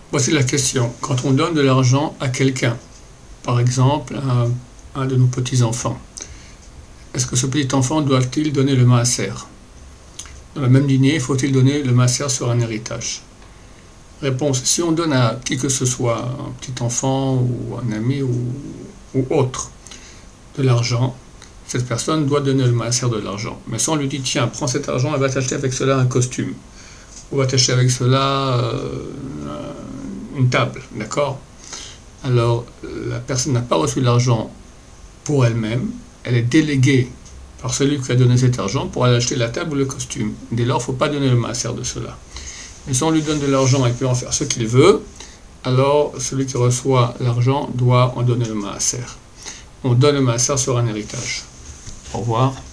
Voici la question. Quand on donne de l'argent à quelqu'un, par exemple à un de nos petits-enfants, est-ce que ce petit enfant doit-il donner le maaser? Dans la même lignée, faut-il donner le maaser sur un héritage? Réponse, si on donne à qui que ce soit, un petit enfant ou un ami ou autre, de l'argent, cette personne doit donner le maaser de l'argent. Mais si on lui dit, tiens, prends cet argent et va t'acheter avec cela un costume, ou va t'acheter avec cela une table, d'accord? Alors, la personne n'a pas reçu l'argent pour elle-même, elle est déléguée par celui qui a donné cet argent pour aller acheter la table ou le costume. Dès lors, il ne faut pas donner le maaser de cela. Mais si on lui donne de l'argent et il peut en faire ce qu'il veut, alors celui qui reçoit l'argent doit en donner le maaser. On donne le maaser sur un héritage. Au revoir.